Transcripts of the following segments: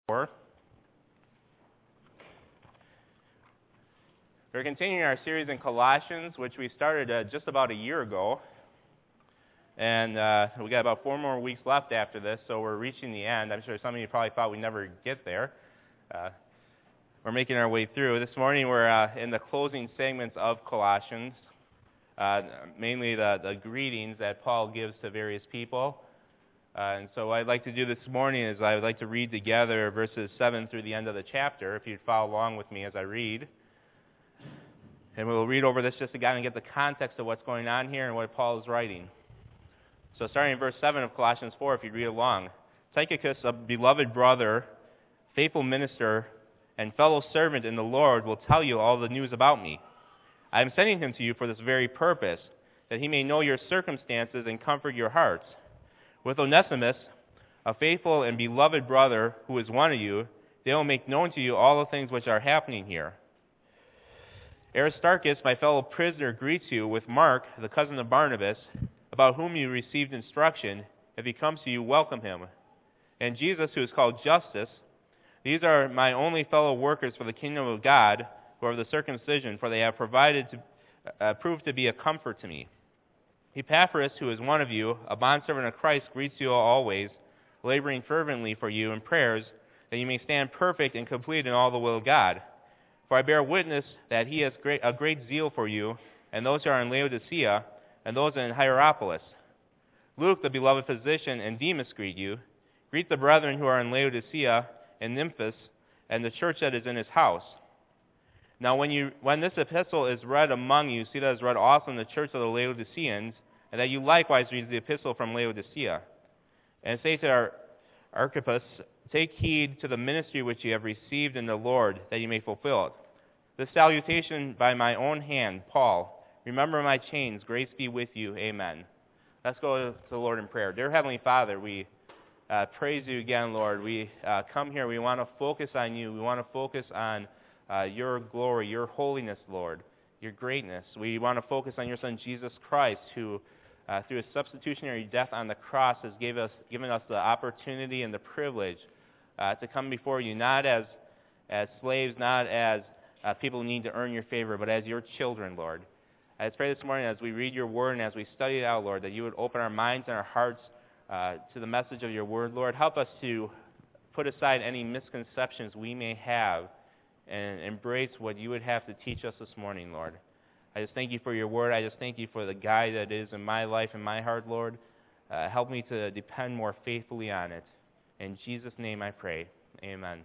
4. We're continuing our series in Colossians, which we started just about a year ago. And we got about 4 more weeks left after this, so we're reaching the end. I'm sure some of you probably thought we'd never get there. We're making our way through. This morning we're in the closing segments of Colossians, mainly the greetings that Paul gives to various people. And so what I'd like to do this morning is I would like to read together verses 7 through the end of the chapter, if you'd follow along with me as I read. And we'll read over this just to kind of get the context of what's going on here and what Paul is writing. So starting in verse 7 of Colossians 4, if you'd read along. Tychicus, a beloved brother, faithful minister, and fellow servant in the Lord, will tell you all the news about me. I am sending him to you for this very purpose, that he may know your circumstances and comfort your hearts. With Onesimus, a faithful and beloved brother who is one of you, they will make known to you all the things which are happening here. Aristarchus, my fellow prisoner, greets you with Mark, the cousin of Barnabas, about whom you received instruction. If he comes to you, welcome him. And Jesus, who is called Justus. These are my only fellow workers for the kingdom of God, who are of the circumcision, for they have proved to be a comfort to me. Epaphras, who is one of you, a bondservant of Christ, greets you always, laboring fervently for you in prayers, that you may stand perfect and complete in all the will of God. For I bear witness that he has a great zeal for you, and those who are in Laodicea, and those in Hierapolis. Luke, the beloved physician, and Demas greet you. Greet the brethren who are in Laodicea and Nymphas, and the church that is in his house. Now when this epistle is read among you, see that it is read also in the church of the Laodiceans, and that you likewise read the epistle from Laodicea. And say to Archippus, take heed to the ministry which you have received in the Lord, that you may fulfill it. This salutation by my own hand, Paul. Remember my chains. Grace be with you. Amen. Let's go to the Lord in prayer. Dear Heavenly Father, we praise you again, Lord. We come here. We want to focus on you. We want to focus on your glory, your holiness, Lord, your greatness. We want to focus on your Son, Jesus Christ, who through his substitutionary death on the cross has given us the opportunity and the privilege to come before you, not as slaves, not as people who need to earn your favor, but as your children, Lord. I just pray this morning as we read your word and as we study it out, Lord, that you would open our minds and our hearts to the message of your word, Lord. Help us to put aside any misconceptions we may have and embrace what you would have to teach us this morning, Lord. I just thank you for your word. I just thank you for the guide that is in my life and my heart, Lord. Help me to depend more faithfully on it. In Jesus' name I pray. Amen.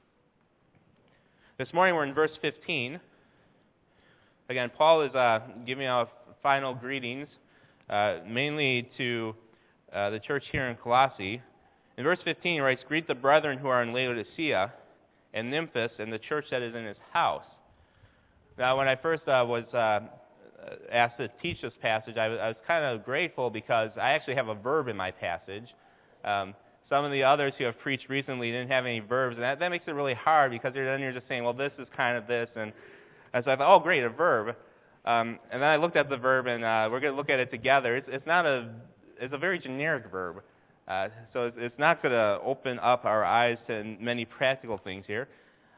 This morning we're in verse 15. Again, Paul is giving out final greetings, mainly to the church here in Colossae. In verse 15 he writes, greet the brethren who are in Laodicea and Nymphas and the church that is in his house. Now, when I first was asked to teach this passage, I was kind of grateful because I actually have a verb in my passage. Some of the others who have preached recently didn't have any verbs, and that makes it really hard because then you're just saying, well, this is kind of this, and so I thought, oh, great, a verb. And then I looked at the verb, and we're going to look at it together. It's a very generic verb, so it's not going to open up our eyes to many practical things here.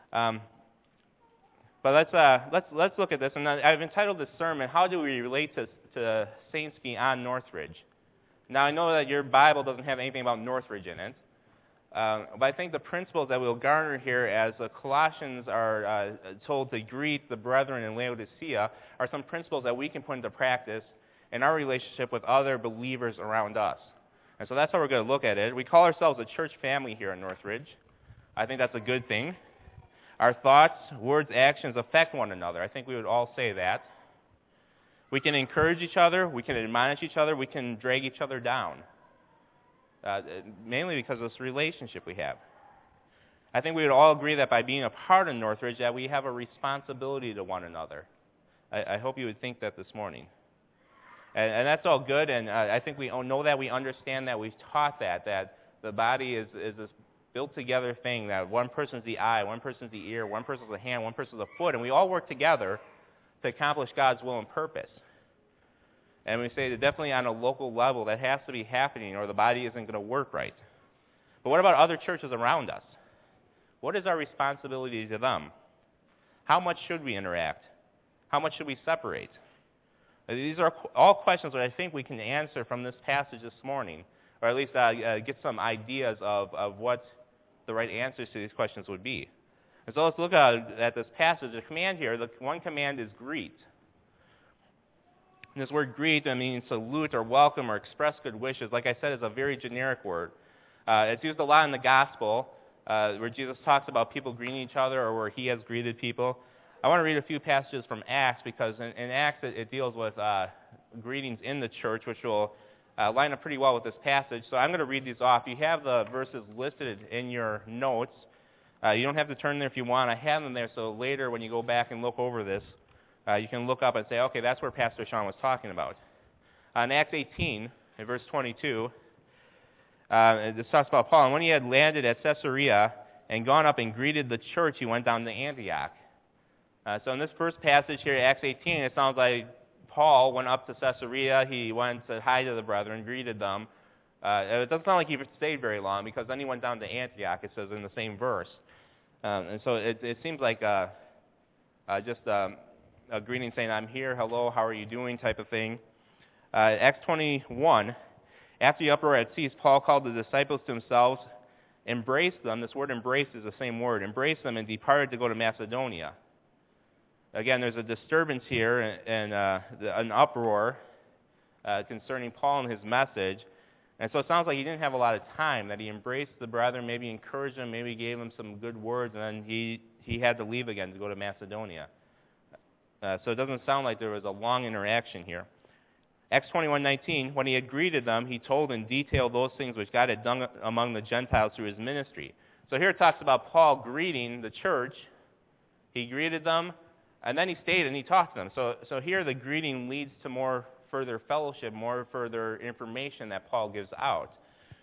But let's look at this, and I've entitled this sermon, How Do We Relate to Saints Beyond Northridge? Now, I know that your Bible doesn't have anything about Northridge in it, but I think the principles that we'll garner here as the Colossians are told to greet the brethren in Laodicea are some principles that we can put into practice in our relationship with other believers around us. And so that's how we're going to look at it. We call ourselves a church family here in Northridge. I think that's a good thing. Our thoughts, words, actions affect one another. I think we would all say that. We can encourage each other. We can admonish each other. We can drag each other down, mainly because of this relationship we have. I think we would all agree that by being a part of Northridge that we have a responsibility to one another. I hope you would think that this morning. And that's all good, and I think we know that, we understand that, we've taught that the body is this built together thing, that one person's the eye, one person's the ear, one person's the hand, one person's the foot, and we all work together to accomplish God's will and purpose. And we say that definitely on a local level that has to be happening or the body isn't going to work right. But what about other churches around us? what is our responsibility to them? How much should we interact? How much should we separate? These are all questions that I think we can answer from this passage this morning, or at least get some ideas of what the right answers to these questions would be. And so let's look at this passage. The command here, the one command is greet. And this word greet, I mean salute or welcome or express good wishes. Like I said, is a very generic word. It's used a lot in the gospel, where Jesus talks about people greeting each other or where he has greeted people. I want to read a few passages from Acts, because in Acts it deals with greetings in the church, which will line up pretty well with this passage. So I'm going to read these off. You have the verses listed in your notes. You don't have to turn there if you want. I have them there, so later when you go back and look over this, you can look up and say, okay, that's where Pastor Sean was talking about. In Acts 18, in verse 22, this talks about Paul. And when he had landed at Caesarea and gone up and greeted the church, he went down to Antioch. So in this first passage here, Acts 18, it sounds like Paul went up to Caesarea. He went to hi to the brethren, greeted them. It doesn't sound like he stayed very long, because then he went down to Antioch, it says in the same verse. And so it seems like just a greeting saying, I'm here, hello, how are you doing, type of thing. Acts 21, after the uproar had ceased, Paul called the disciples to himself, embraced them. This word embrace is the same word. Embraced them and departed to go to Macedonia. Again, there's a disturbance here and an uproar concerning Paul and his message. And so it sounds like he didn't have a lot of time, that he embraced the brethren, maybe encouraged them, maybe gave them some good words, and then he had to leave again to go to Macedonia. So it doesn't sound like there was a long interaction here. Acts 21:19, when he had greeted them, he told in detail those things which God had done among the Gentiles through his ministry. So here it talks about Paul greeting the church. He greeted them, and then he stayed and he talked to them. So here the greeting leads to more further fellowship, more further information that Paul gives out.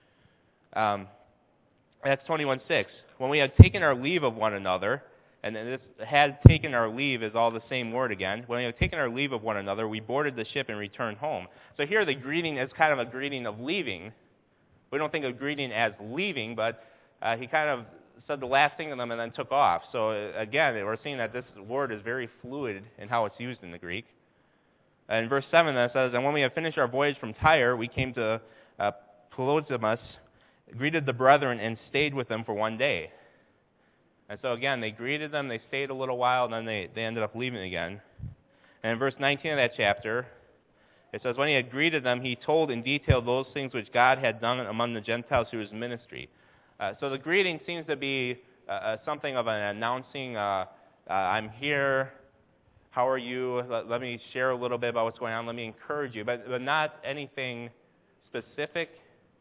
Acts 21:6, when we had taken our leave of one another, and this had taken our leave is all the same word again. When we had taken our leave of one another, we boarded the ship and returned home. So here the greeting is kind of a greeting of leaving. We don't think of greeting as leaving, but he kind of said the last thing to them and then took off. So again, we're seeing that this word is very fluid in how it's used in the Greek. And in verse 7 that says, and when we had finished our voyage from Tyre, we came to Ptolemais, greeted the brethren, and stayed with them for one day. And so again, they greeted them, they stayed a little while, and then they ended up leaving again. And in verse 19 of that chapter, it says, when he had greeted them, he told in detail those things which God had done among the Gentiles through his ministry. So the greeting seems to be something of an announcing, I'm here, how are you, let me share a little bit about what's going on, let me encourage you, but not anything specific,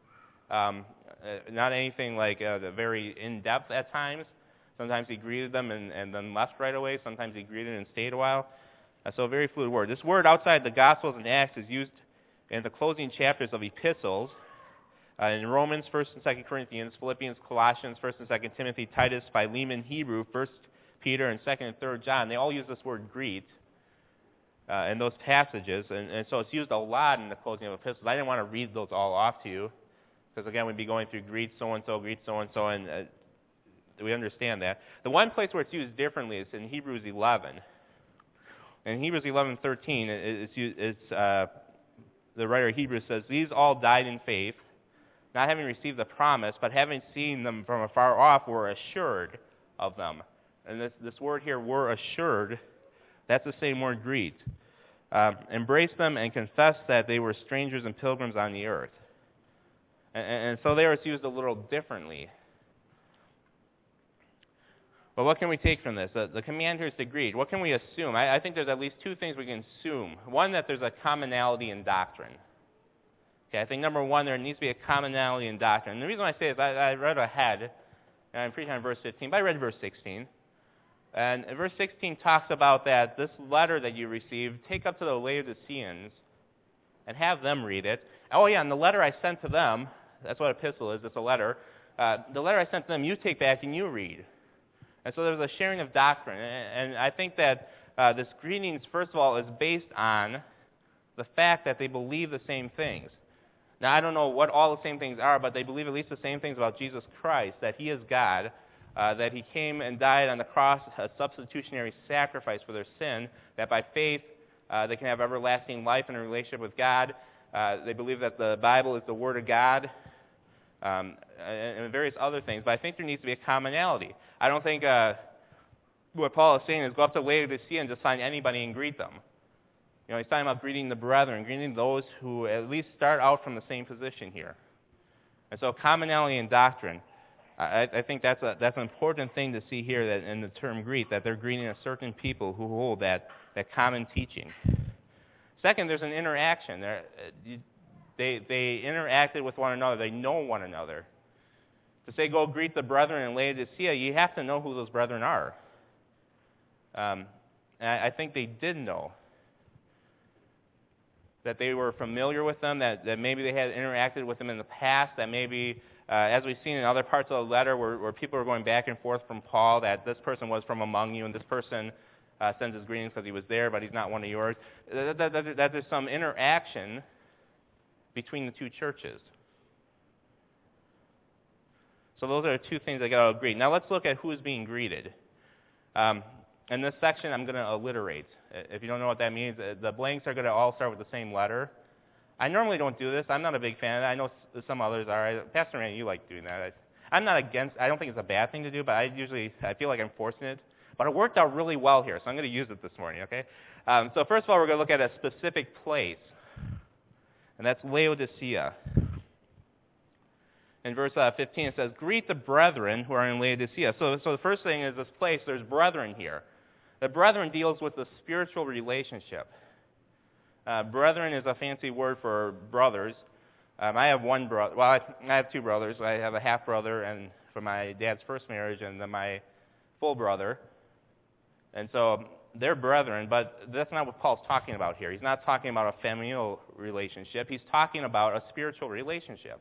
not anything like very in-depth at times. Sometimes he greeted them and then left right away. Sometimes he greeted and stayed a while. So a very fluid word. This word outside the Gospels and Acts is used in the closing chapters of epistles. In Romans, 1st and 2nd Corinthians, Philippians, Colossians, 1st and 2nd Timothy, Titus, Philemon, Hebrew, 1st Peter, and 2nd and 3rd John. They all use this word greet in those passages. And so it's used a lot in the closing of epistles. I didn't want to read those all off to you, because again, we'd be going through greet so-and-so, and we understand that. The one place where it's used differently is in Hebrews 11. In Hebrews 11:13, the writer of Hebrews says, these all died in faith, not having received the promise, but having seen them from afar off, were assured of them. And this word here, were assured, that's the same word, greet. Embrace them and confess that they were strangers and pilgrims on the earth. And so there it's used a little differently. But what can we take from this? The command here is to greet. What can we assume? I think there's at least two things we can assume. One, that there's a commonality in doctrine. Okay, I think number one, there needs to be a commonality in doctrine. And the reason I say is I read ahead, and I'm preaching on verse 15, but I read verse 16. And verse 16 talks about that this letter that you received, take up to the Laodiceans and have them read it. Oh yeah, and the letter I sent to them, that's what epistle is, it's a letter. The letter I sent to them, you take back and you read. And so there's a sharing of doctrine. And I think that this greetings, first of all, is based on the fact that they believe the same things. Now, I don't know what all the same things are, but they believe at least the same things about Jesus Christ, that he is God, that he came and died on the cross, a substitutionary sacrifice for their sin, that by faith they can have everlasting life and a relationship with God. They believe that the Bible is the Word of God, and various other things. But I think there needs to be a commonality. I don't think what Paul is saying is go up to Laodicea and just find anybody and greet them. You know, he's talking about greeting the brethren, greeting those who at least start out from the same position here. And so commonality in doctrine, I think that's an important thing to see here, that in the term greet, that they're greeting a certain people who hold that common teaching. Second, there's an interaction. They interacted with one another. They know one another. To say go greet the brethren in Laodicea, you have to know who those brethren are. And I think they did know. That they were familiar with them, that maybe they had interacted with them in the past, that maybe, as we've seen in other parts of the letter where people are going back and forth from Paul, that this person was from among you, and this person sends his greetings because he was there, but he's not one of yours, that there's some interaction between the two churches. So those are two things I got to agree. Now let's look at who is being greeted. In this section, I'm going to alliterate. If you don't know what that means, the blanks are going to all start with the same letter. I normally don't do this. I'm not a big fan of it. I know some others are. Pastor Randy, you like doing that. I'm not against. I don't think it's a bad thing to do, but I feel like I'm forcing it. But it worked out really well here, so I'm going to use it this morning, okay? So first of all, we're going to look at a specific place, and that's Laodicea. In verse 15, it says, greet the brethren who are in Laodicea. So the first thing is this place, there's brethren here. The brethren deals with the spiritual relationship. Brethren is a fancy word for brothers. I have one brother. Well, I have two brothers. I have a half brother, and from my dad's first marriage, and then my full brother. And so they're brethren, but that's not what Paul's talking about here. He's not talking about a familial relationship. He's talking about a spiritual relationship.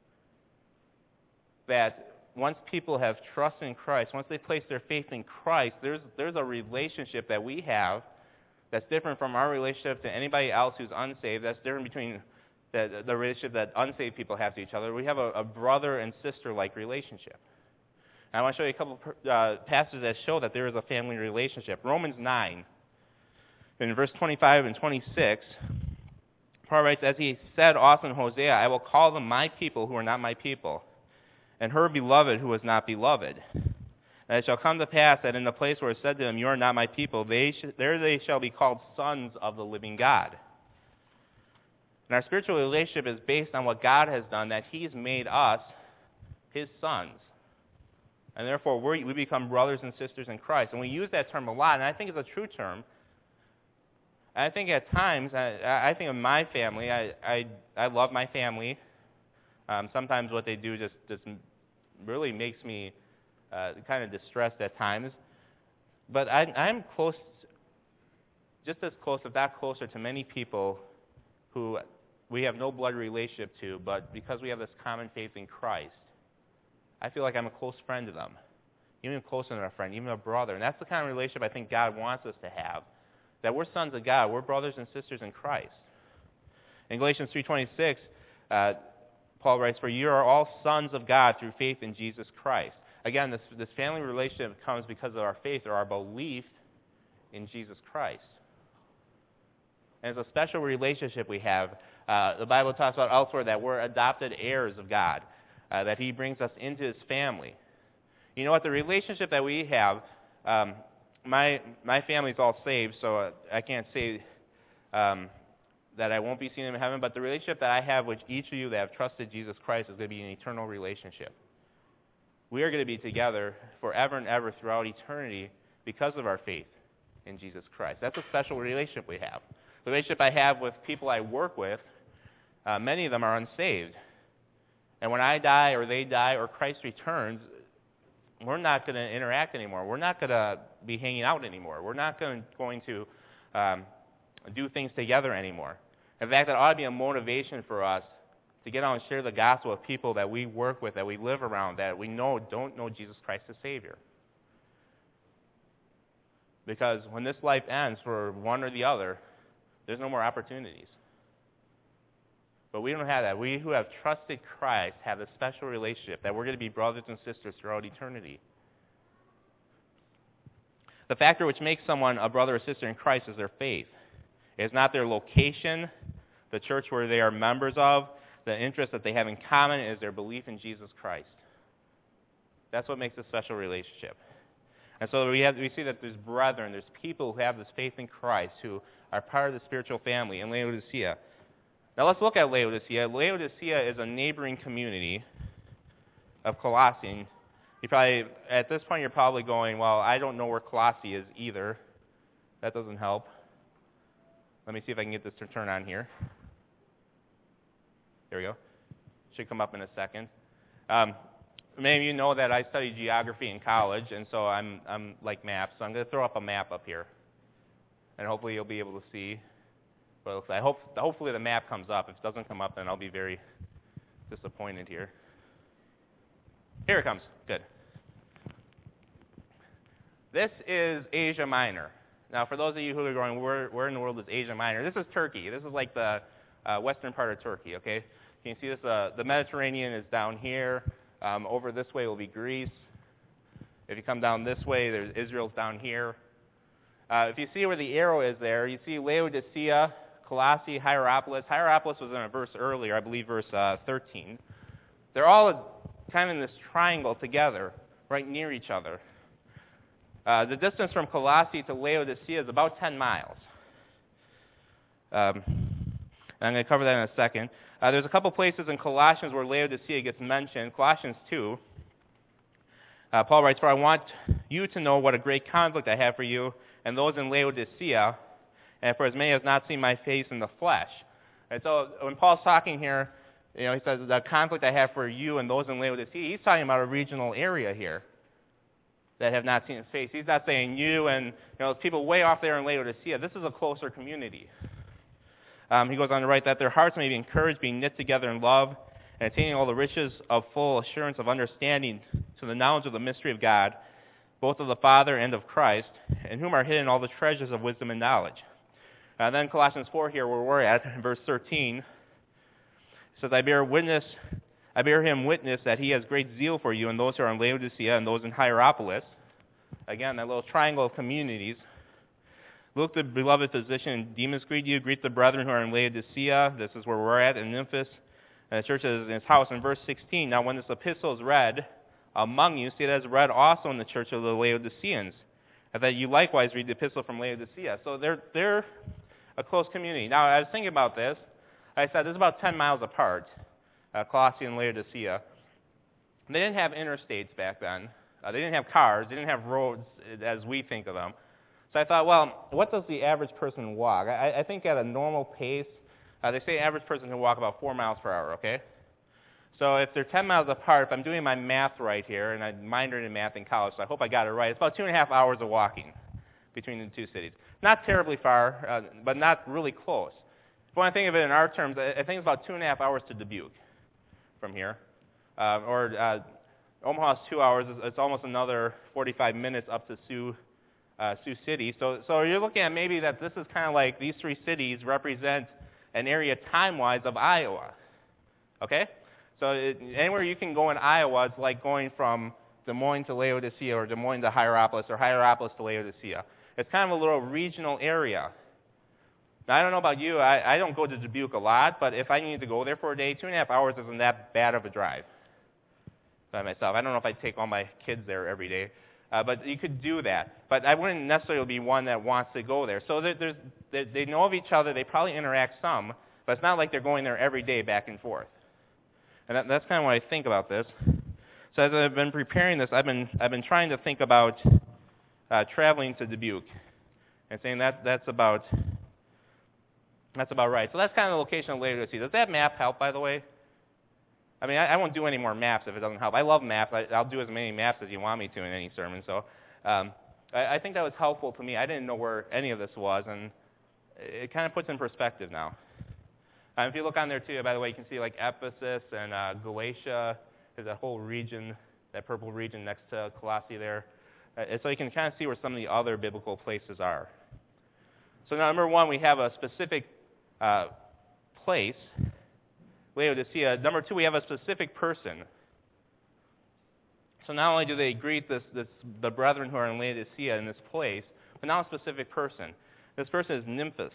That once people have trust in Christ, once they place their faith in Christ, there's a relationship that we have that's different from our relationship to anybody else who's unsaved. That's different between the relationship that unsaved people have to each other. We have a brother and sister-like relationship. And I want to show you a couple passages that show that there is a family relationship. Romans 9, in verse 25 and 26, Paul writes, as he said also in Hosea, I will call them my people who are not my people, and her beloved who was not beloved. And it shall come to pass that in the place where it said to them, you are not my people, there they shall be called sons of the living God. And our spiritual relationship is based on what God has done, that he's made us his sons. And therefore, we become brothers and sisters in Christ. And we use that term a lot, and I think it's a true term. And I think at times, I think of my family, I love my family. Sometimes what they do just really makes me kind of distressed at times. But I'm close, just as close, if not closer, to many people who we have no blood relationship to, but because we have this common faith in Christ, I feel like I'm a close friend to them, even closer than a friend, even a brother. And that's the kind of relationship I think God wants us to have, that we're sons of God, we're brothers and sisters in Christ. In Galatians 3:26, Paul writes, for you are all sons of God through faith in Jesus Christ. Again, this family relationship comes because of our faith or our belief in Jesus Christ. And it's a special relationship we have. The Bible talks about elsewhere that we're adopted heirs of God, that he brings us into his family. You know what? The relationship that we have, my family's all saved, so I can't say that I won't be seen in heaven, but the relationship that I have with each of you that have trusted Jesus Christ is going to be an eternal relationship. We are going to be together forever and ever throughout eternity because of our faith in Jesus Christ. That's a special relationship we have. The relationship I have with people I work with, many of them are unsaved. And when I die or they die or Christ returns, we're not going to interact anymore. We're not going to be hanging out anymore. We're not going to do things together anymore. In fact, that ought to be a motivation for us to get out and share the gospel with people that we work with, that we live around, that we know don't know Jesus Christ as Savior. Because when this life ends for one or the other, there's no more opportunities. But we don't have that. We who have trusted Christ have a special relationship that we're going to be brothers and sisters throughout eternity. The factor which makes someone a brother or sister in Christ is their faith. It is not their location, the church where they are members of. The interest that they have in common is their belief in Jesus Christ. That's what makes a special relationship. And so we see that there's brethren, there's people who have this faith in Christ, who are part of the spiritual family in Laodicea. Now let's look at Laodicea. Laodicea is a neighboring community of Colossae. At this point, you're probably going, well, I don't know where Colossae is either. That doesn't help. Let me see if I can get this to turn on here. There we go. Should come up in a second. Many of you know that I studied geography in college, and so I'm like maps. So I'm going to throw up a map up here, and hopefully you'll be able to see what it looks like. Hopefully the map comes up. If it doesn't come up, then I'll be very disappointed here. Here it comes. Good. This is Asia Minor. Now, for those of you who are going, where in the world is Asia Minor? This is Turkey. This is like the western part of Turkey, okay? You can see this. The Mediterranean is down here. Over this way will be Greece. If you come down this way, Israel's down here. If you see where the arrow is there, you see Laodicea, Colossae, Hierapolis. Hierapolis was in a verse earlier, I believe verse 13. They're all kind of in this triangle together, right near each other. The distance from Colossae to Laodicea is about 10 miles. And I'm going to cover that in a second. There's a couple places in Colossians where Laodicea gets mentioned. Colossians 2, Paul writes, "For I want you to know what a great conflict I have for you and those in Laodicea, and for as many as not seen my face in the flesh." And so when Paul's talking here, he says, the conflict I have for you and those in Laodicea, he's talking about a regional area here that have not seen his face. He's not saying you and those people way off there in Laodicea. This is a closer community. He goes on to write that their hearts may be encouraged, being knit together in love, and attaining all the riches of full assurance of understanding to the knowledge of the mystery of God, both of the Father and of Christ, in whom are hidden all the treasures of wisdom and knowledge. Then Colossians 4 here, where we're at, in verse 13, says, I bear him witness that he has great zeal for you and those who are in Laodicea and those in Hierapolis. Again, that little triangle of communities. Luke, the beloved physician, Demas greet you. Greet the brethren who are in Laodicea. This is where we're at, in Memphis. And the church is in his house. In verse 16, now when this epistle is read among you, see it as read also in the church of the Laodiceans, and that you likewise read the epistle from Laodicea. So they're a close community. Now, I was thinking about this. I said this is about 10 miles apart, Colossae and Laodicea. They didn't have interstates back then. They didn't have cars. They didn't have roads as we think of them. So I thought, well, what does the average person walk? I think at a normal pace, they say average person can walk about 4 miles per hour, okay? So if they're 10 miles apart, if I'm doing my math right here, and I minored in math in college, so I hope I got it right, it's about 2.5 hours of walking between the two cities. Not terribly far, but not really close. If you want to think of it in our terms, I think it's about 2.5 hours to Dubuque from here. Omaha's 2 hours. It's almost another 45 minutes up to Sioux City. So you're looking at maybe that this is kind of like these three cities represent an area time-wise of Iowa. Okay? So anywhere you can go in Iowa, it's like going from Des Moines to Laodicea or Des Moines to Hierapolis or Hierapolis to Laodicea. It's kind of a little regional area. Now, I don't know about you. I don't go to Dubuque a lot, but if I need to go there for a day, 2.5 hours isn't that bad of a drive by myself. I don't know if I'd take all my kids there every day. But you could do that. But I wouldn't necessarily be one that wants to go there. So they know of each other. They probably interact some, but it's not like they're going there every day back and forth. And that's kind of what I think about this. So as I've been preparing this, I've been trying to think about traveling to Dubuque and saying that's about right. So that's kind of the location of Laodicea. Does that map help, by the way? I mean, I won't do any more maps if it doesn't help. I love maps. I'll do as many maps as you want me to in any sermon. So I think that was helpful to me. I didn't know where any of this was, and it kind of puts in perspective now. If you look on there, too, by the way, you can see like Ephesus and Galatia. There's that whole region, that purple region next to Colossae there. So you can kind of see where some of the other biblical places are. So now, number one, we have a specific place, Laodicea. Number two, we have a specific person. So not only do they greet the brethren who are in Laodicea in this place, but now a specific person. This person is Nymphas.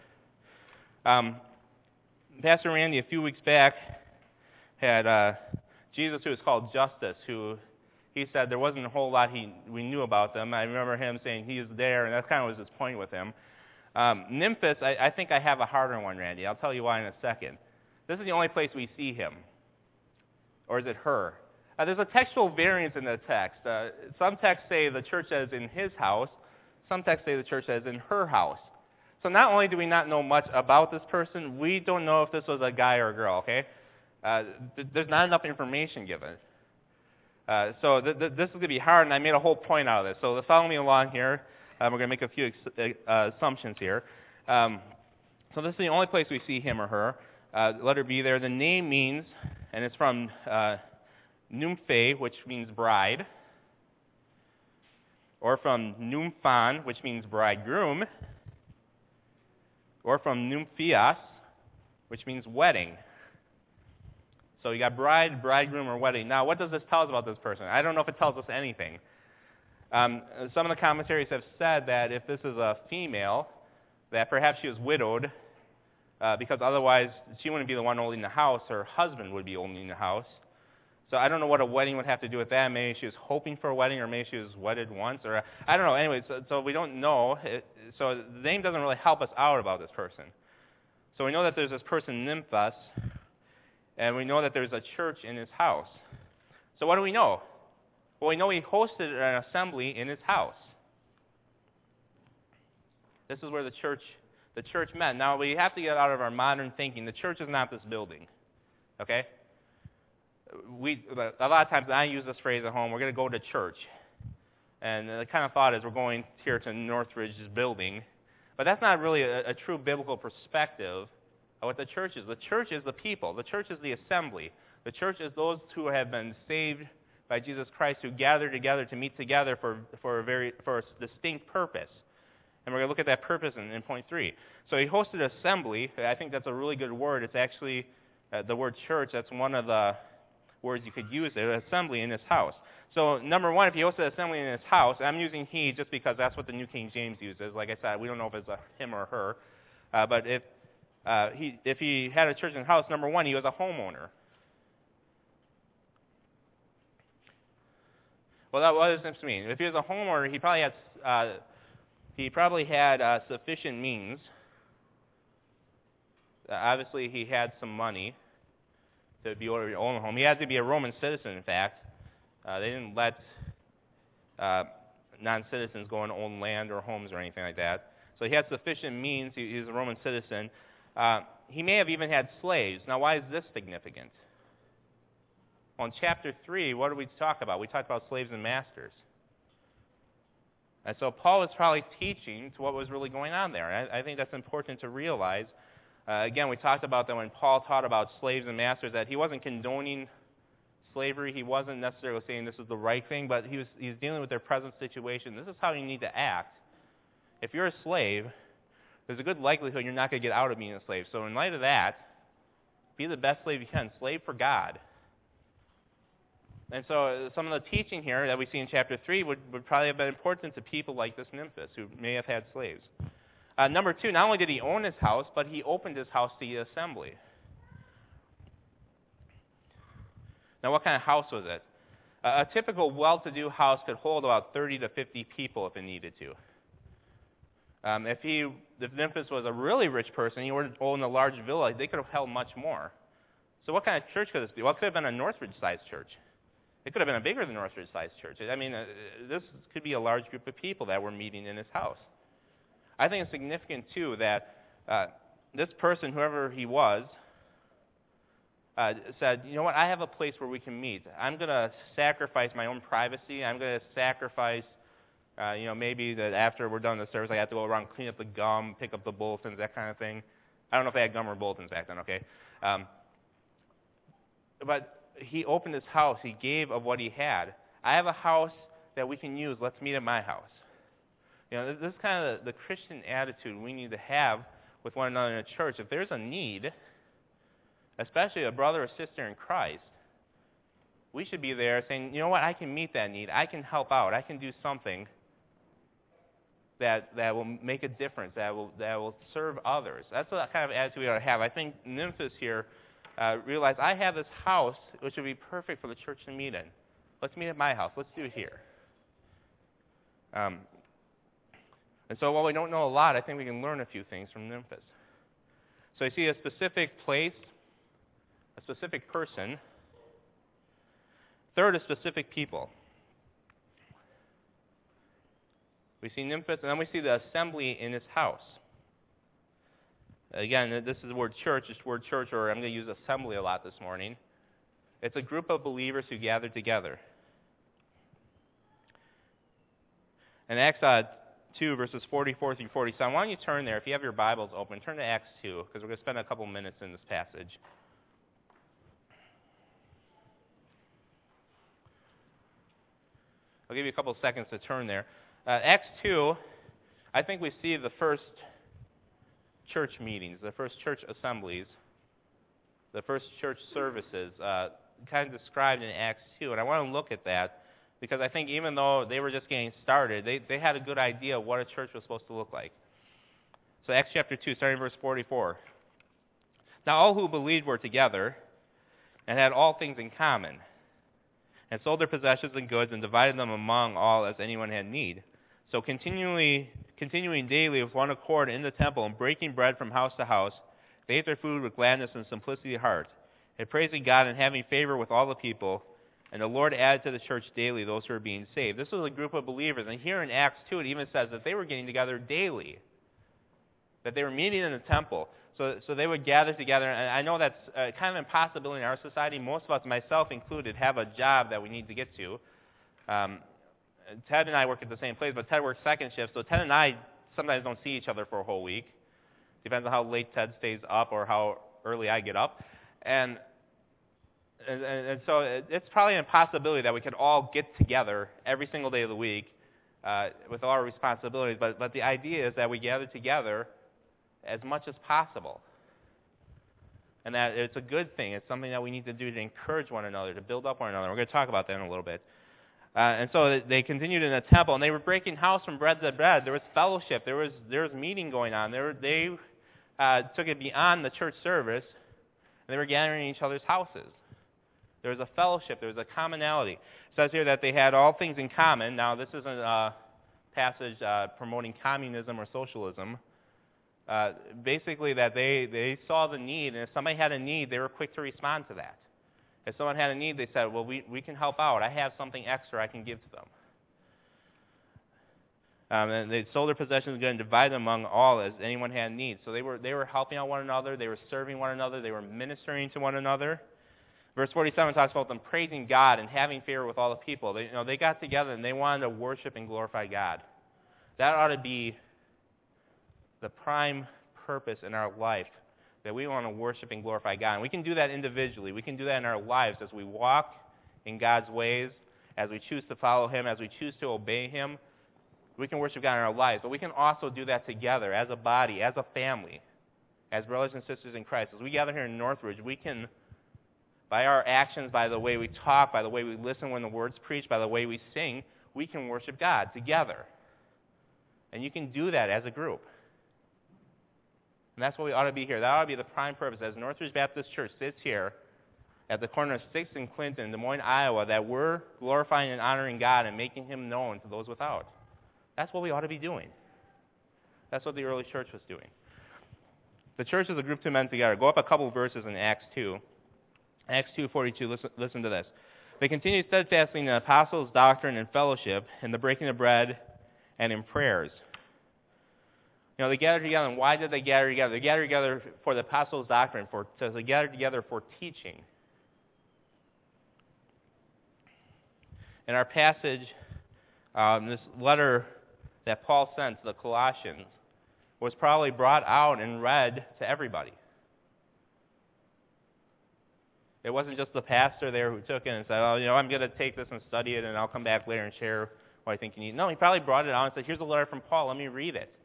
Pastor Randy, a few weeks back, had Jesus, who was called Justus, who he said there wasn't a whole lot we knew about them. I remember him saying he is there, and that kind of was his point with him. Nymphas, I think I have a harder one, Randy. I'll tell you why in a second. This is the only place we see him. Or is it her? There's a textual variance in the text. Some texts say the church says in his house. Some texts say the church says in her house. So not only do we not know much about this person, we don't know if this was a guy or a girl, okay? There's not enough information given. So this is going to be hard, and I made a whole point out of this. So follow me along here. We're going to make a few assumptions here. So this is the only place we see him or her. Let her be there. The name means, and it's from Nymphe, which means bride, or from Nymphan, which means bridegroom, or from Nymphias, which means wedding. So you got bride, bridegroom, or wedding. Now, what does this tell us about this person? I don't know if it tells us anything. Some of the commentaries have said that if this is a female, that perhaps she was widowed, because otherwise she wouldn't be the one holding the house. Her husband would be holding the house. So I don't know what a wedding would have to do with that. Maybe she was hoping for a wedding, or maybe she was wedded once, or I don't know. Anyway, so we don't know. So the name doesn't really help us out about this person. So we know that there's this person, Nymphas, and we know that there's a church in his house. So what do we know? Well, we know he hosted an assembly in his house. This is where the church met. Now, we have to get out of our modern thinking. The church is not this building, okay? A lot of times I use this phrase at home, we're going to go to church. And the kind of thought is we're going here to Northridge's building. But that's not really a true biblical perspective of what the church is. The church is the people. The church is the assembly. The church is those who have been saved by Jesus Christ, who gather together to meet together for a distinct purpose. And we're going to look at that purpose in point 3. So he hosted an assembly. I think that's a really good word. It's actually the word church. That's one of the words you could use there, assembly in his house. So number one, if he hosted an assembly in his house, I'm using he just because that's what the New King James uses. Like I said, we don't know if it's a him or her. But if he had a church in his house, number one, he was a homeowner. Well, what does this mean? If he was a homeowner, he probably had sufficient means. Obviously, he had some money to be able to own a home. He had to be a Roman citizen, in fact. They didn't let non-citizens go and own land or homes or anything like that. So he had sufficient means. He was a Roman citizen. He may have even had slaves. Now, why is this significant? Well, in chapter 3, what did we talk about? We talked about slaves and masters. And so Paul was probably teaching to what was really going on there. And I think that's important to realize. Again, we talked about that when Paul taught about slaves and masters, that he wasn't condoning slavery. He wasn't necessarily saying this is the right thing, but he was dealing with their present situation. This is how you need to act. If you're a slave, there's a good likelihood you're not going to get out of being a slave. So in light of that, be the best slave you can. Slave for God. And so some of the teaching here that we see in chapter 3 would probably have been important to people like this Nymphas, who may have had slaves. Number 2, not only did he own his house, but he opened his house to the assembly. Now, what kind of house was it? A typical well-to-do house could hold about 30 to 50 people if it needed to. If Nymphas was a really rich person, he owned a large villa, they could have held much more. So what kind of church could this be? Well, it could have been a Northridge-sized church. It could have been a bigger than Northridge-sized church. I mean, this could be a large group of people that were meeting in his house. I think it's significant, too, that this person, whoever he was, said, you know what, I have a place where we can meet. I'm going to sacrifice my own privacy. I'm going to sacrifice, maybe that after we're done with the service, I have to go around, clean up the gum, pick up the bulletins, that kind of thing. I don't know if they had gum or bulletins back then, okay? But he opened his house. He gave of what he had. I have a house that we can use. Let's meet at my house. This is kind of the Christian attitude we need to have with one another in a church. If there's a need, especially a brother or sister in Christ, we should be there saying, you know what, I can meet that need. I can help out. I can do something that will make a difference, that will serve others. That's the kind of attitude we ought to have. I think Nymphis here realized, I have this house which would be perfect for the church to meet in. Let's meet at my house. Let's do it here. And so while we don't know a lot, I think we can learn a few things from Nymphis. So you see a specific place, a specific person. Third, a specific people. We see Nymphis, and then we see the assembly in his house. Again, this is the word church. This word church, or I'm going to use assembly a lot this morning. It's a group of believers who gather together. In Acts 2, verses 44 through 47, why don't you turn there? If you have your Bibles open, turn to Acts 2, because we're going to spend a couple minutes in this passage. I'll give you a couple seconds to turn there. Acts 2, I think we see the first church meetings, the first church assemblies, the first church services kind of described in Acts 2. And I want to look at that because I think even though they were just getting started, they had a good idea of what a church was supposed to look like. So Acts chapter 2, starting in verse 44. Now all who believed were together and had all things in common, and sold their possessions and goods and divided them among all as anyone had need. So continuing daily with one accord in the temple and breaking bread from house to house, they ate their food with gladness and simplicity of heart, and praising God and having favor with all the people. And the Lord added to the church daily those who were being saved. This was a group of believers. And here in Acts 2, it even says that they were getting together daily, that they were meeting in the temple. So they would gather together. And I know that's kind of an impossibility in our society. Most of us, myself included, have a job that we need to get to. Ted and I work at the same place, but Ted works second shift. So Ted and I sometimes don't see each other for a whole week. Depends on how late Ted stays up or how early I get up. And so it's probably an impossibility that we could all get together every single day of the week with all our responsibilities. But the idea is that we gather together as much as possible. And that it's a good thing. It's something that we need to do to encourage one another, to build up one another. We're going to talk about that in a little bit. And so they continued in the temple, and they were breaking house from bread to bread. There was fellowship. There was meeting going on. They took it beyond the church service, and they were gathering in each other's houses. There was a fellowship. There was a commonality. It says here that they had all things in common. Now, this isn't a passage promoting communism or socialism. Basically, that they saw the need, and if somebody had a need, they were quick to respond to that. If someone had a need, they said, well, we can help out. I have something extra I can give to them. And they sold their possessions and divided among all as anyone had need. So they were helping out one another. They were serving one another. They were ministering to one another. Verse 47 talks about them praising God and having favor with all the people. They got together and they wanted to worship and glorify God. That ought to be the prime purpose in our life, that we want to worship and glorify God. And we can do that individually. We can do that in our lives as we walk in God's ways, as we choose to follow Him, as we choose to obey Him. We can worship God in our lives, but we can also do that together as a body, as a family, as brothers and sisters in Christ. As we gather here in Northridge, we can, by our actions, by the way we talk, by the way we listen when the word's preached, by the way we sing, we can worship God together. And you can do that as a group. And that's what we ought to be here. That ought to be the prime purpose. As Northridge Baptist Church sits here at the corner of 6th and Clinton, Des Moines, Iowa, that we're glorifying and honoring God and making Him known to those without. That's what we ought to be doing. That's what the early church was doing. The church is a group of men together. Go up a couple verses in Acts 2. Acts 2:42, listen to this. They continued steadfastly in the apostles' doctrine and fellowship, in the breaking of bread, and in prayers. They gathered together, and why did they gather together? They gathered together for the apostles' doctrine, they gathered together for teaching. In our passage, this letter that Paul sent to the Colossians was probably brought out and read to everybody. It wasn't just the pastor there who took it and said, I'm going to take this and study it, and I'll come back later and share what I think you need. No, he probably brought it out and said, here's a letter from Paul, let me read it.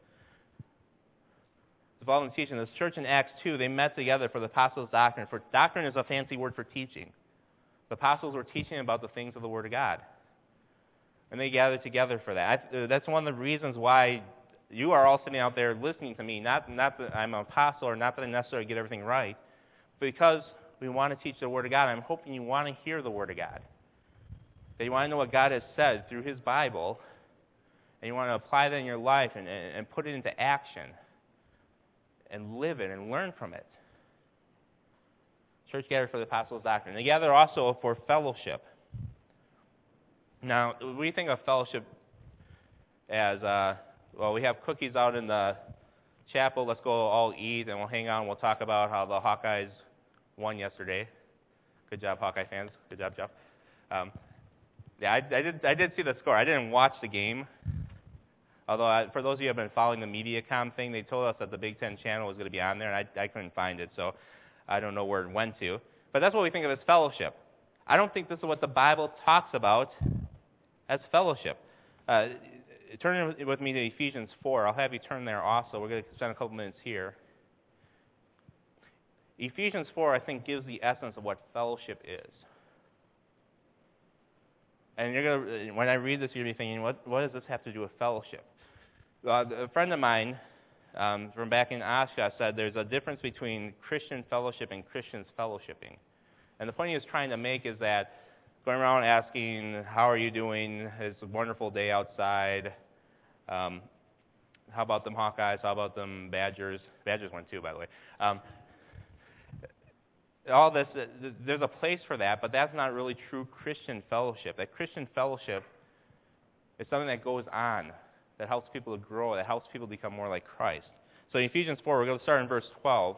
To follow the teaching, this church in Acts 2, they met together for the apostles' doctrine. For doctrine is a fancy word for teaching. The apostles were teaching about the things of the Word of God. And they gathered together for that. That's one of the reasons why you are all sitting out there listening to me. Not that I'm an apostle or not that I necessarily get everything right, but because we want to teach the Word of God. I'm hoping you want to hear the Word of God. That you want to know what God has said through His Bible, and you want to apply that in your life and put it into action and live it and learn from it. Church gathered for the apostles' doctrine. They gather also for fellowship. Now, we think of fellowship as, we have cookies out in the chapel. Let's go all eat, and we'll hang out, and we'll talk about how the Hawkeyes won yesterday. Good job, Hawkeye fans. Good job, Jeff. I did see the score. I didn't watch the game. Although, for those of you who have been following the MediaCom thing, they told us that the Big Ten channel was going to be on there, and I couldn't find it, so I don't know where it went to. But that's what we think of as fellowship. I don't think this is what the Bible talks about as fellowship. Turn with me to Ephesians 4. I'll have you turn there also. We're going to spend a couple minutes here. Ephesians 4, I think, gives the essence of what fellowship is. And when I read this, you're going to be thinking, what does this have to do with fellowship? A friend of mine from back in Oshkosh said there's a difference between Christian fellowship and Christians fellowshipping. And the point he was trying to make is that going around asking, how are you doing? It's a wonderful day outside. How about them Hawkeyes? How about them Badgers? Badgers won too, by the way. All this, there's a place for that, but that's not really true Christian fellowship. That Christian fellowship is something that goes on, that helps people to grow, that helps people become more like Christ. So in Ephesians 4, we're going to start in verse 12.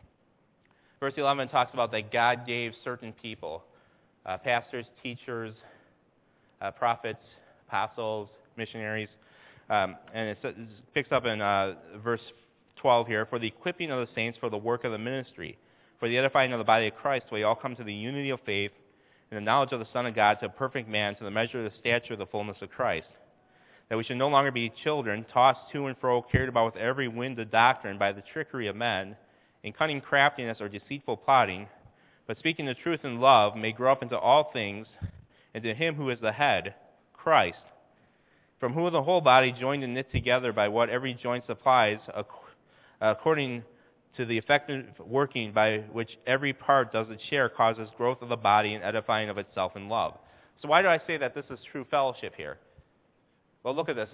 Verse 11 talks about that God gave certain people, pastors, teachers, prophets, apostles, missionaries, and it picks up in verse 12 here, for the equipping of the saints for the work of the ministry, for the edifying of the body of Christ, till we all come to the unity of faith and the knowledge of the Son of God, to a perfect man, to the measure of the stature of the fullness of Christ, that we should no longer be children, tossed to and fro, carried about with every wind of doctrine by the trickery of men, in cunning craftiness or deceitful plotting, but speaking the truth in love, may grow up into all things, into Him who is the head, Christ, from whom the whole body, joined and knit together by what every joint supplies, according to the effective working by which every part does its share, causes growth of the body and edifying of itself in love. So why do I say that this is true fellowship here? Well, look at this.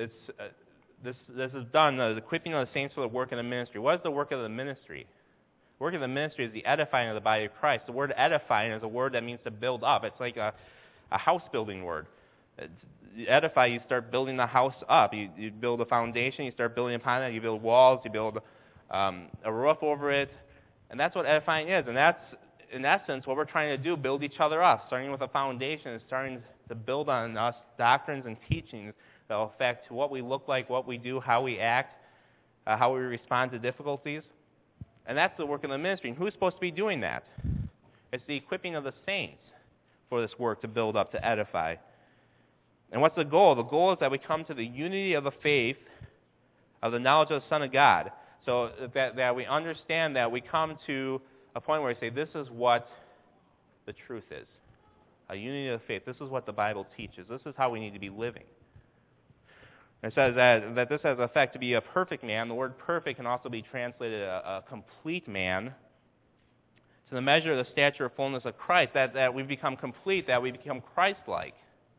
This is done, the equipping of the saints for the work of the ministry. What is the work of the ministry? The work of the ministry is the edifying of the body of Christ. The word edifying is a word that means to build up. It's like a house-building word. You edify, you start building the house up. You build a foundation, you start building upon it, you build walls, you build a roof over it. And that's what edifying is. And that's, in essence, what we're trying to do, build each other up, starting with a foundation and starting to build on us doctrines and teachings that will affect what we look like, what we do, how we act, how we respond to difficulties. And that's the work of the ministry. And who's supposed to be doing that? It's the equipping of the saints for this work to build up, to edify. And what's the goal? The goal is that we come to the unity of the faith, of the knowledge of the Son of God. So that we understand that we come to a point where we say, this is what the truth is. A unity of the faith. This is what the Bible teaches. This is how we need to be living. It says that this has effect to be a perfect man. The word perfect can also be translated a complete man. To the measure of the stature of fullness of Christ, that we become complete, that we become Christ-like.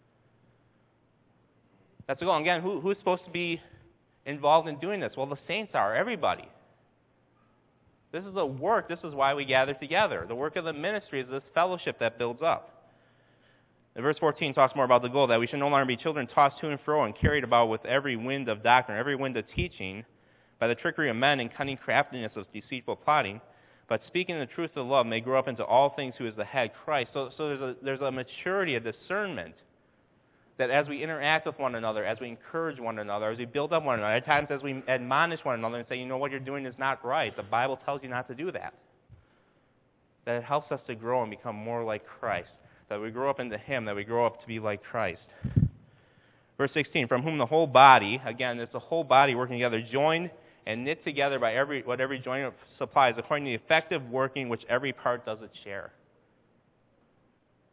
That's the goal. And again, who's supposed to be involved in doing this? Well, the saints are, everybody. This is a work. This is why we gather together. The work of the ministry is this fellowship that builds up. And verse 14 talks more about the goal, that we should no longer be children tossed to and fro and carried about with every wind of doctrine, every wind of teaching, by the trickery of men and cunning craftiness of deceitful plotting, but speaking the truth of love may grow up into all things who is the head, Christ. So there's a maturity, a discernment, that as we interact with one another, as we encourage one another, as we build up one another, at times as we admonish one another and say, you know, what you're doing is not right. The Bible tells you not to do that. That it helps us to grow and become more like Christ. That we grow up into Him, that we grow up to be like Christ. Verse 16, from whom the whole body, again, it's the whole body working together, joined and knit together by what every joint supplies, according to the effective working which every part does its share.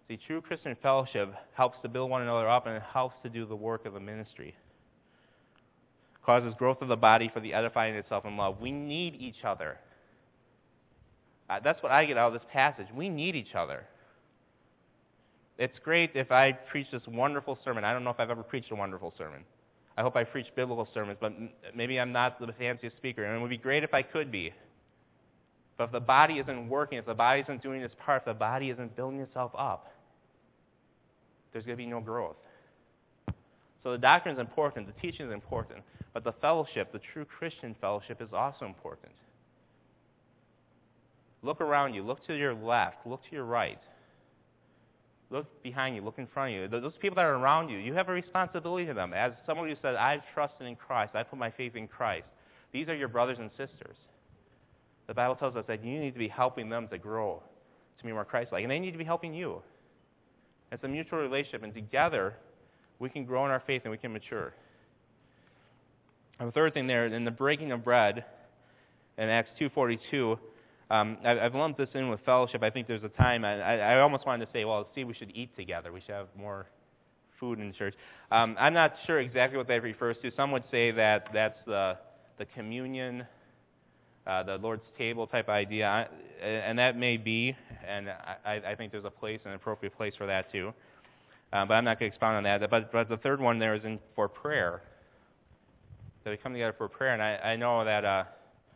See, true Christian fellowship helps to build one another up, and it helps to do the work of the ministry. Causes growth of the body for the edifying itself in love. We need each other. That's what I get out of this passage. We need each other. It's great if I preach this wonderful sermon. I don't know if I've ever preached a wonderful sermon. I hope I preach biblical sermons, but maybe I'm not the fanciest speaker, and it would be great if I could be. But if the body isn't working, if the body isn't doing its part, if the body isn't building itself up, there's going to be no growth. So the doctrine is important, the teaching is important, but the fellowship, the true Christian fellowship, is also important. Look around you, look to your left, look to your right. Look behind you, look in front of you. Those people that are around you, you have a responsibility to them. As someone who said, I've trusted in Christ, I put my faith in Christ. These are your brothers and sisters. The Bible tells us that you need to be helping them to grow, to be more Christ-like, and they need to be helping you. It's a mutual relationship, and together we can grow in our faith and we can mature. And the third thing there, in the breaking of bread, in Acts 2:42, I've lumped this in with fellowship. I think there's a time, I almost wanted to say, well, see, we should eat together. We should have more food in church. I'm not sure exactly what that refers to. Some would say that that's the communion, the Lord's table type idea, and that may be, and I think there's a place, an appropriate place for that too. But I'm not going to expound on that. But the third one there is for prayer, that we come together for prayer. And I know that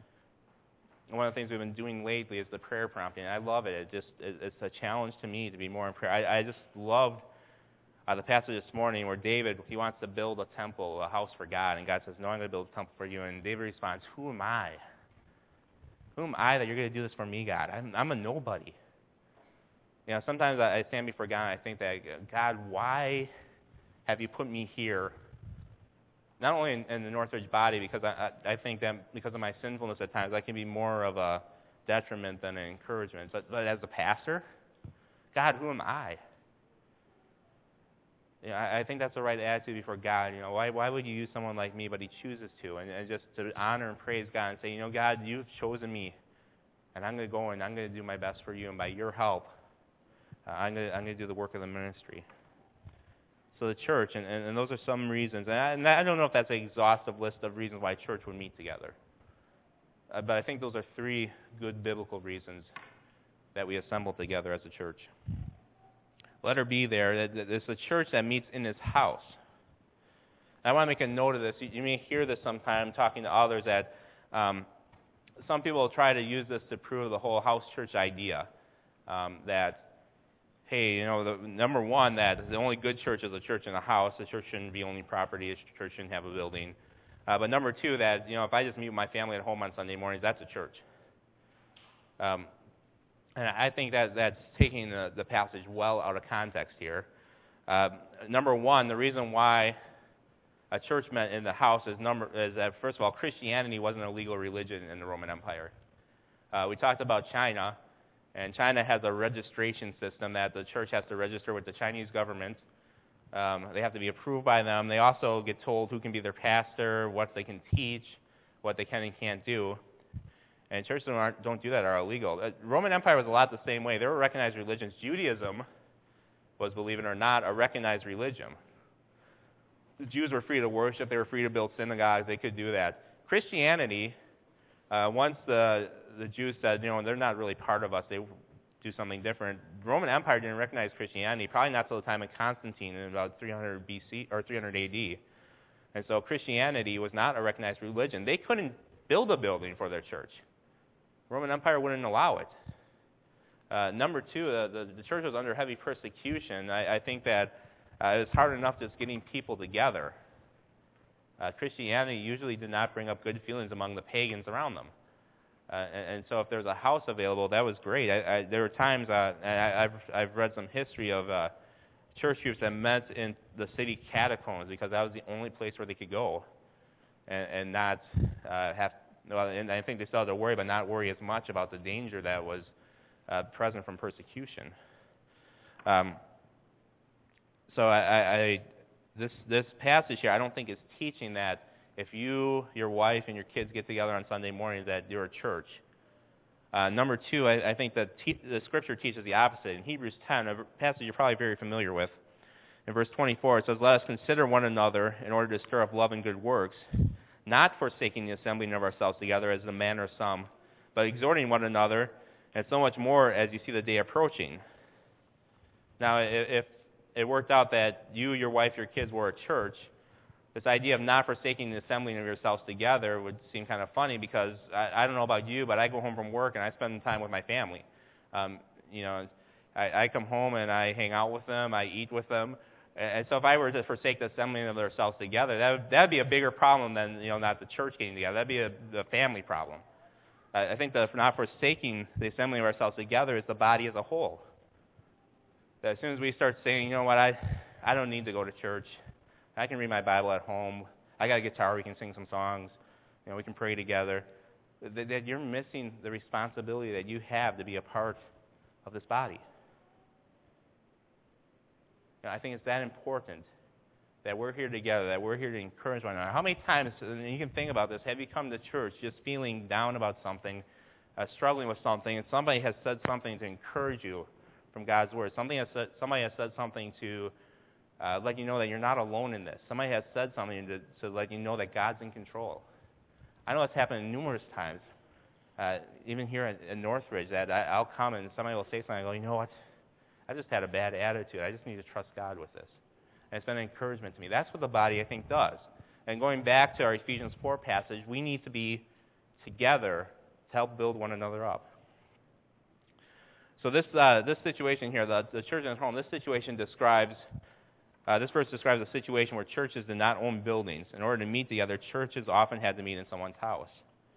one of the things we've been doing lately is the prayer prompting. I love it. It's a challenge to me to be more in prayer. I just loved the passage this morning where David, he wants to build a temple, a house for God, and God says, no, I'm going to build a temple for you. And David responds, who am I? Who am I that you're going to do this for me, God? I'm a nobody. You know, sometimes I stand before God and I think that, God, why have you put me here? Not only in the Northridge body, because I think that because of my sinfulness at times, I can be more of a detriment than an encouragement. But as a pastor, God, who am I? You know, I think that's the right attitude before God. You know, why would you use someone like me? But He chooses to, and just to honor and praise God and say, you know, God, you've chosen me, and I'm going to go and I'm going to do my best for you, and by your help, I'm going to do the work of the ministry. So the church, and those are some reasons. And I don't know if that's an exhaustive list of reasons why church would meet together. But I think those are three good biblical reasons that we assemble together as a church. Letter B there, that it's a church that meets in His house. I want to make a note of this. You may hear this sometime talking to others that some people will try to use this to prove the whole house church idea. That hey, you know, number one, that the only good church is a church in a house. The church shouldn't be owning property. A church shouldn't have a building. But number two, that, you know, if I just meet with my family at home on Sunday mornings, that's a church. And I think that's taking the passage well out of context here. Number one, the reason why a church met in the house is that, first of all, Christianity wasn't a legal religion in the Roman Empire. We talked about China. And China has a registration system that the church has to register with the Chinese government. They have to be approved by them. They also get told who can be their pastor, what they can teach, what they can and can't do. And churches don't do that, are illegal. The Roman Empire was a lot the same way. There were recognized religions. Judaism was, believe it or not, a recognized religion. The Jews were free to worship. They were free to build synagogues. They could do that. Christianity, once the Jews said, you know, they're not really part of us, they do something different. The Roman Empire didn't recognize Christianity, probably not till the time of Constantine in about 300 BC or 300 AD. And so Christianity was not a recognized religion. They couldn't build a building for their church. The Roman Empire wouldn't allow it. Number two, the church was under heavy persecution. I think that it was hard enough just getting people together. Christianity usually did not bring up good feelings among the pagans around them. And so if there was a house available, that was great. There were times, I've read some history of church groups that met in the city catacombs because that was the only place where they could go and not have, well, and I think they still had to worry, but not worry as much about the danger that was present from persecution. So this passage here, I don't think is teaching that if you, your wife, and your kids get together on Sunday mornings that you're a church. Number two, I think that the Scripture teaches the opposite. In Hebrews 10, a passage you're probably very familiar with, in verse 24, it says, "Let us consider one another in order to stir up love and good works, not forsaking the assembling of ourselves together as the manner of some, but exhorting one another, and so much more as you see the day approaching." Now, if it worked out that you, your wife, your kids were at church, this idea of not forsaking the assembling of yourselves together would seem kind of funny, because I don't know about you, but I go home from work and I spend time with my family. I come home and I hang out with them, I eat with them. And so if I were to forsake the assembling of ourselves together, that would be a bigger problem than not the church getting together. That'd be the family problem. I think that not forsaking the assembling of ourselves together is the body as a whole. That as soon as we start saying, you know what, I don't need to go to church. I can read my Bible at home. I got a guitar. We can sing some songs. We can pray together. That you're missing the responsibility that you have to be a part of this body. I think it's that important that we're here together, that we're here to encourage one another. How many times, and you can think about this, have you come to church just feeling down about something, struggling with something, and somebody has said something to encourage you from God's Word? Somebody has said something to let you know that you're not alone in this. Somebody has said something to let you know that God's in control. I know it's happened numerous times, even here at Northridge, that I'll come and somebody will say something, I go, you know what, I just had a bad attitude. I just need to trust God with this. And it's been an encouragement to me. That's what the body, I think, does. And going back to our Ephesians 4 passage, we need to be together to help build one another up. So this situation here, the church at home, this verse describes a situation where churches did not own buildings. In order to meet together, churches often had to meet in someone's house.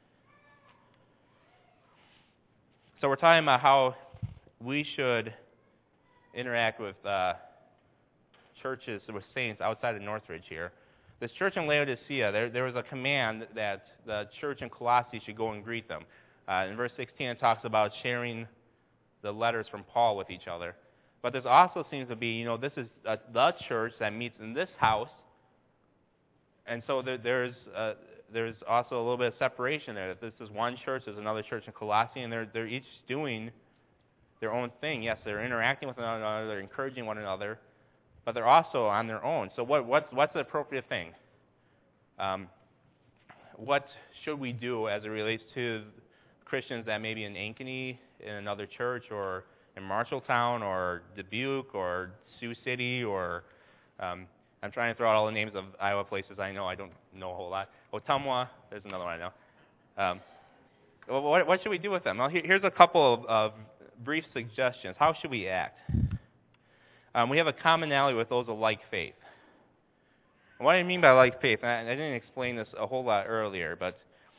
So we're talking about how we should interact with churches, with saints outside of Northridge here. This church in Laodicea, there was a command that the church in Colossae should go and greet them. In verse 16, it talks about sharing the letters from Paul with each other. But this also seems to be, this is the church that meets in this house, and so there's also a little bit of separation there. This is one church, there's another church in Colossae, and they're each doing their own thing. Yes, they're interacting with one another, they're encouraging one another, but they're also on their own. So what's the appropriate thing? What should we do as it relates to Christians that may be in Ankeny, in another church, or in Marshalltown, or Dubuque, or Sioux City, or I'm trying to throw out all the names of Iowa places I know. I don't know a whole lot. Ottumwa, there's another one I know. What should we do with them? Well, here's a couple of brief suggestions. How should we act? We have a commonality with those of like faith. And what do I mean by like faith? I didn't explain this a whole lot earlier, but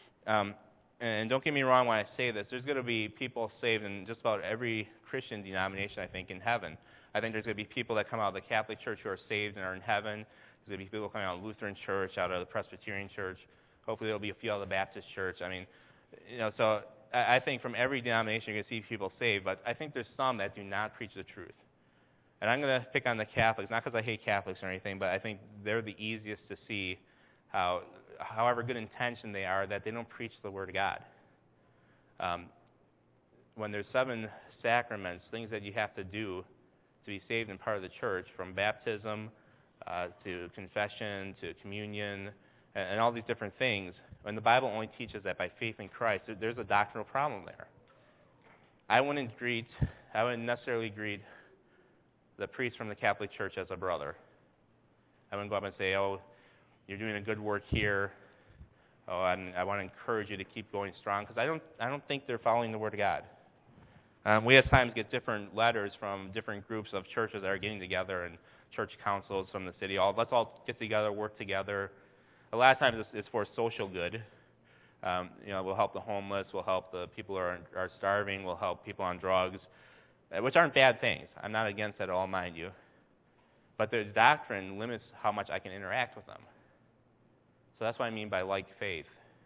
and don't get me wrong when I say this, there's going to be people saved in just about every Christian denomination, I think, in heaven. I think there's going to be people that come out of the Catholic Church who are saved and are in heaven. There's going to be people coming out of the Lutheran Church, out of the Presbyterian Church. Hopefully there'll be a few out of the Baptist Church. I mean, so I think from every denomination you're going to see people saved, but I think there's some that do not preach the truth. And I'm going to pick on the Catholics, not because I hate Catholics or anything, but I think they're the easiest to see how, however good intention they are, that they don't preach the Word of God. When there's 7 sacraments, things that you have to do to be saved and part of the church, from baptism to confession to communion and all these different things, when the Bible only teaches that by faith in Christ, there's a doctrinal problem there. I wouldn't necessarily greet the priest from the Catholic Church as a brother. I wouldn't go up and say, oh, you're doing a good work here. Oh, I want to encourage you to keep going strong, because I don't think they're following the Word of God. We at times get different letters from different groups of churches that are getting together, and church councils from the city. Let's all get together, work together. A lot of times it's for social good. We'll help the homeless, we'll help the people who are starving, we'll help people on drugs, which aren't bad things. I'm not against that at all, mind you. But their doctrine limits how much I can interact with them. So that's what I mean by like faith.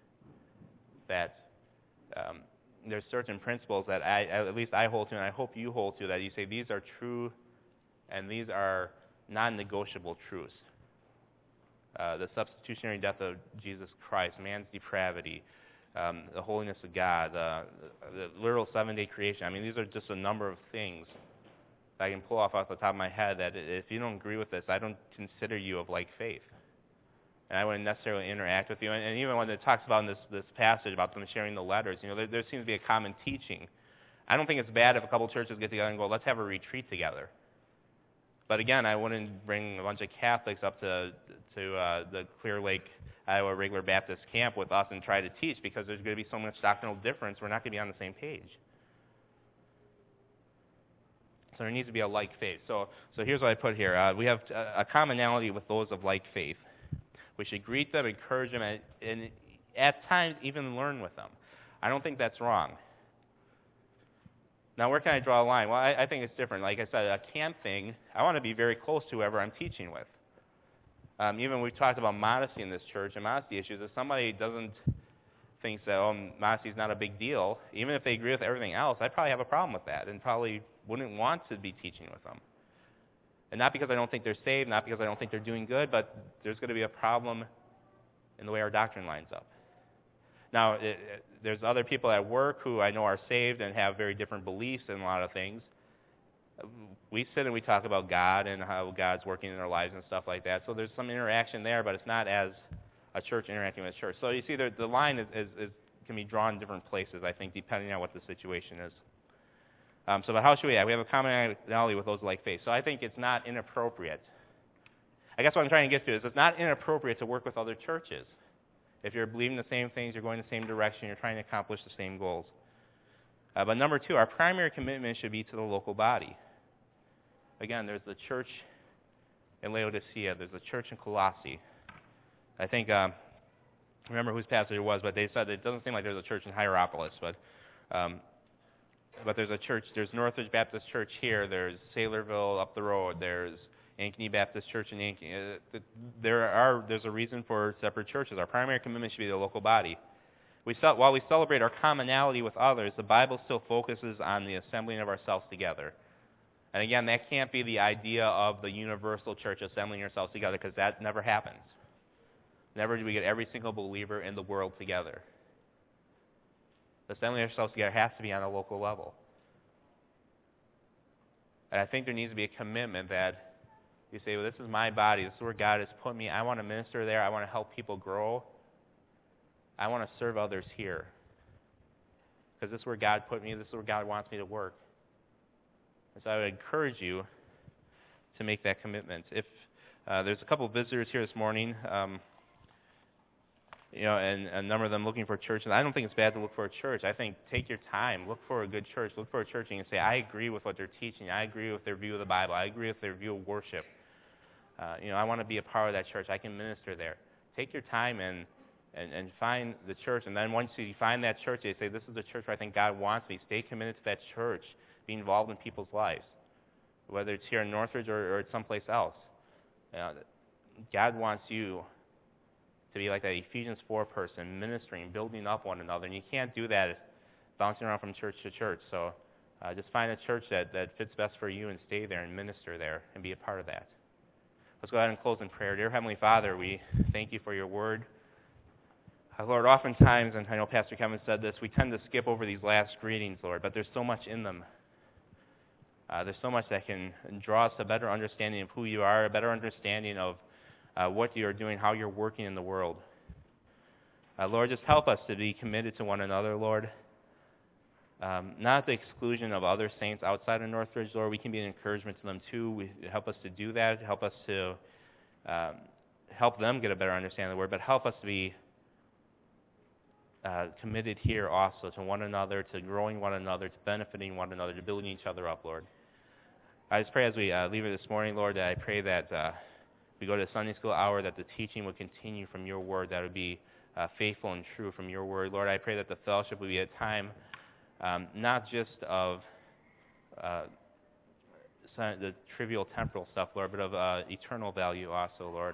That there's certain principles that at least I hold to, and I hope you hold to, that you say these are true and these are non-negotiable truths. The substitutionary death of Jesus Christ, man's depravity, the holiness of God, the literal 7-day creation. I mean, these are just a number of things that I can pull off the top of my head that if you don't agree with this, I don't consider you of like faith. And I wouldn't necessarily interact with you. And even when it talks about in this passage about them sharing the letters, there seems to be a common teaching. I don't think it's bad if a couple churches get together and go, let's have a retreat together. But again, I wouldn't bring a bunch of Catholics up to the Clear Lake, Iowa Regular Baptist camp with us and try to teach, because there's going to be so much doctrinal difference, we're not going to be on the same page. So there needs to be a like faith. So here's what I put here. We have a commonality with those of like faith. We should greet them, encourage them, and at times even learn with them. I don't think that's wrong. Now, where can I draw a line? Well, I think it's different. Like I said, a camp thing, I want to be very close to whoever I'm teaching with. Even we've talked about modesty in this church and modesty issues. If somebody thinks that, modesty is not a big deal, even if they agree with everything else, I'd probably have a problem with that and probably wouldn't want to be teaching with them. And not because I don't think they're saved, not because I don't think they're doing good, but there's going to be a problem in the way our doctrine lines up. Now, there's other people at work who I know are saved and have very different beliefs in a lot of things. We sit and we talk about God and how God's working in their lives and stuff like that. So there's some interaction there, but it's not as a church interacting with a church. So you see, the line can be drawn in different places, I think, depending on what the situation is. But how should we act? We have a commonality with those like faith. So I think it's not inappropriate. I guess what I'm trying to get to is it's not inappropriate to work with other churches. If you're believing the same things, you're going the same direction, you're trying to accomplish the same goals. But number two, our primary commitment should be to the local body. Again, there's the church in Laodicea. There's the church in Colossae. I think, I remember whose passage it was, but they said it doesn't seem like there's a church in Hierapolis, but there's a church. There's Northridge Baptist Church here. There's Saylorville up the road. There's Ankeny Baptist Church in Ankeny. There's a reason for separate churches. Our primary commitment should be the local body. While we celebrate our commonality with others, the Bible still focuses on the assembling of ourselves together. And again, that can't be the idea of the universal church assembling yourselves together, because that never happens. Never do we get every single believer in the world together. Assembling ourselves together has to be on a local level. And I think there needs to be a commitment that you say, well, this is my body. This is where God has put me. I want to minister there. I want to help people grow. I want to serve others here. Because this is where God put me. This is where God wants me to work. And so I would encourage you to make that commitment. If there's a couple of visitors here this morning, and a number of them looking for a church. And I don't think it's bad to look for a church. I think take your time, look for a good church. Look for a church and you can say, I agree with what they're teaching. I agree with their view of the Bible. I agree with their view of worship. I want to be a part of that church. I can minister there. Take your time and find the church. And then once you find that church, you say, this is the church where I think God wants me. Stay committed to that church. Be involved in people's lives, whether it's here in Northridge or it's someplace else. God wants you to be like that Ephesians 4 person, ministering, building up one another. And you can't do that bouncing around from church to church. So just find a church that fits best for you and stay there and minister there and be a part of that. Let's go ahead and close in prayer. Dear Heavenly Father, we thank you for your word. Lord, oftentimes, and I know Pastor Kevin said this, we tend to skip over these last greetings, Lord, but there's so much in them. There's so much that can draw us a better understanding of who you are, a better understanding of what you are doing, how you're working in the world. Lord, just help us to be committed to one another, Lord. Not at the exclusion of other saints outside of Northridge, Lord. We can be an encouragement to them too. Help us to do that. Help us to help them get a better understanding of the word, but help us to be committed here also to one another, to growing one another, to benefiting one another, to building each other up, Lord. I just pray as we leave it this morning, Lord, that I pray that we go to the Sunday school hour, that the teaching would continue from your word, that it would be faithful and true from your word. Lord, I pray that the fellowship would be a time not just of the trivial temporal stuff, Lord, but of eternal value also, Lord.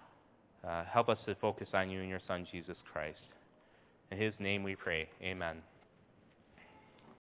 Help us to focus on you and your Son, Jesus Christ. In his name we pray. Amen.